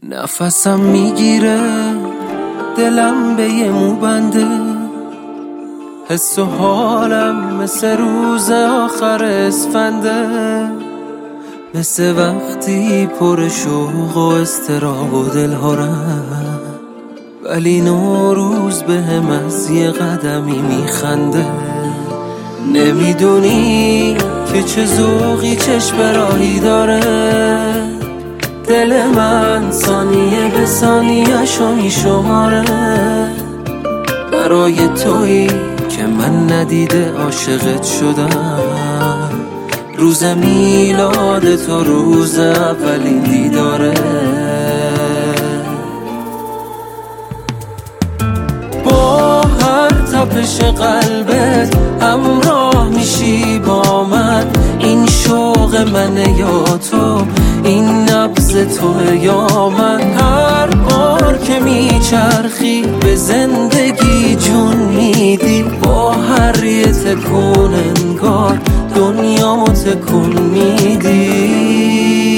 نفسم میگیره دلم به یه مو بنده، حس و حالم مثل روز آخر اسفنده، مثل وقتی پر شوق و اضطراب و دلهارم، ولی نوروز به هم از یه قدمی میخنده. نمیدونی که چه ذوقی چشم راهی داره، دل من ثانیه به ثانیه‌شو میشماره، برای تویی که من ندیده عاشقت شدم. روز میلاد تو روز اولین دیداره، با هر تپش قلبت همراه میشی با من. این شوق منه یا تو، این نبض تو یا من. هر بار که میچرخی به زندگی جون میدی، با هر یه تکون انگار دنیامو تکون میدی.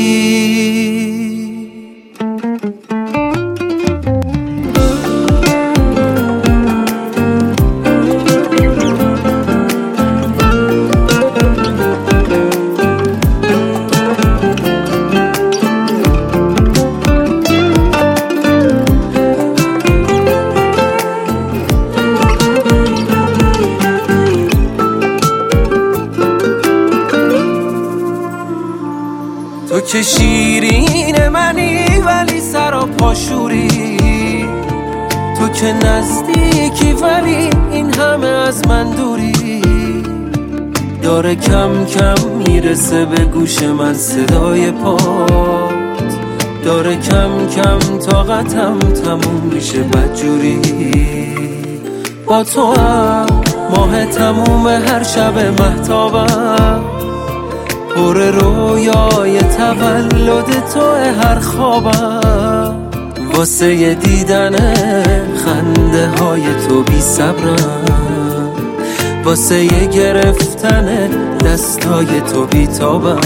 تو که شیرین منی ولی سر و پاشوری، تو که نزدیکی ولی این همه از من دوری. داره کم کم میرسه به گوش من صدای پات، داره کم کم طاقتم تموم میشه بدجوری. با تو هم ماه تموم هر شب مهتابم، پر رویای تولد تو هر خوابم. واسه دیدن خنده های تو بی صبرم، واسه گرفتن دستای تو بی تابم.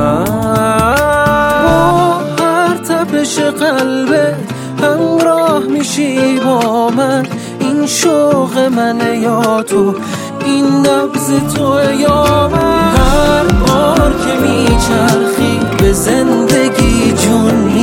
با هر تپش قلبت همراه میشی با من. این شوق منه یا تو، این نبض تو یا من. هر بار که میچرخی به زندگی جون